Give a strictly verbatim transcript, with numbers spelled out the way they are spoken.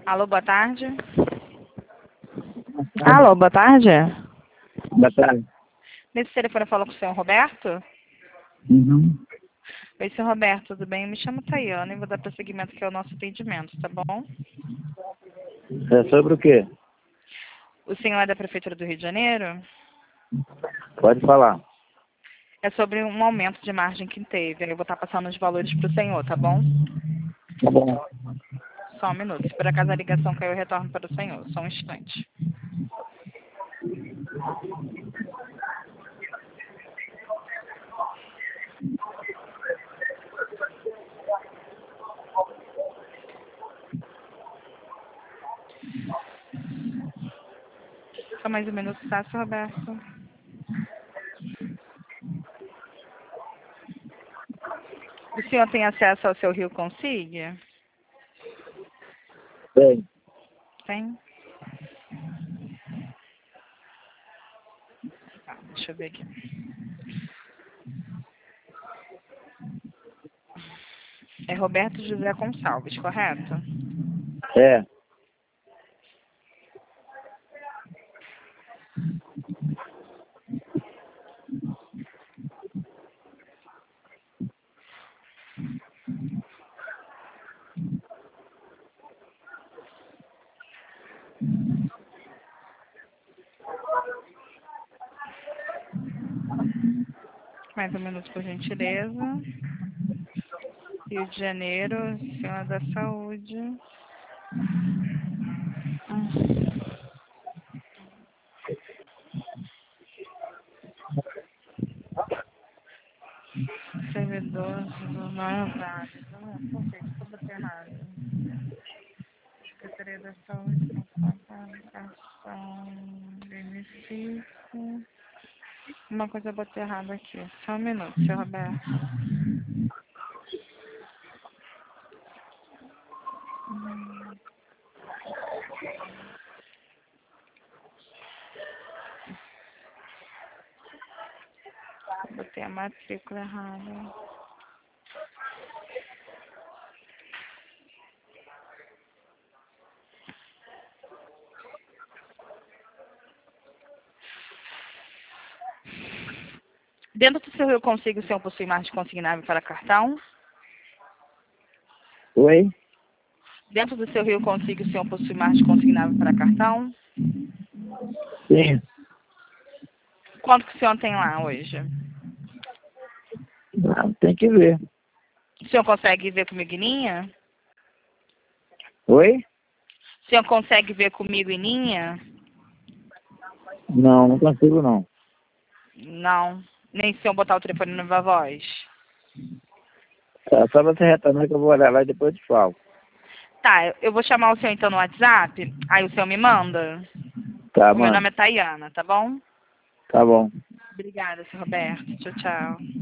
Alô, boa tarde. Alô, boa tarde. Boa tarde. Nesse telefone eu falo com o senhor Roberto? Uhum. Oi, senhor Roberto, tudo bem? Eu me chamo Tayana e vou dar prosseguimento aqui ao nosso atendimento, tá bom? É sobre o quê? O senhor é da Prefeitura do Rio de Janeiro? Pode falar. É sobre um aumento de margem que teve. Eu vou estar passando os valores para o senhor, tá bom? Tá bom. Só um minuto. Se por acaso a ligação caiu, eu retorno para o senhor. Só um instante. Só mais um minuto, tá, senhor Roberto? O senhor tem acesso ao seu Rio Consigue? Bem, Tem? Tá, deixa eu ver aqui. É Roberto José Gonçalves, correto? é. Mais um minuto, por gentileza. Rio de Janeiro, Senhora da Saúde. Hum. Servidor não é válido. Não, por que que eu botei errado? Secretaria da Saúde, contratação, benefício. Uma coisa eu botei errado aqui. Só um minuto, seu Roberto. Hum. Botei a matrícula errada. Dentro do seu Rio Consigo, o senhor possui margem consignável para cartão? Oi? Dentro do seu Rio Consigo, o senhor possui margem consignável para cartão? Sim. Quanto que o senhor tem lá hoje? Não, tem que ver. O senhor consegue ver comigo em linha? Oi? O senhor consegue ver comigo em linha? Não, não consigo não. Não. Nem se o senhor botar o telefone no Viva Voz? Tá, só você retornar que eu vou olhar lá e depois eu te falo. Tá, eu- eu vou chamar o senhor então no WhatsApp, aí o senhor me manda. Tá, O meu mano. nome é Tayana, tá bom? Tá bom. Obrigada, senhor Roberto. Tchau, tchau.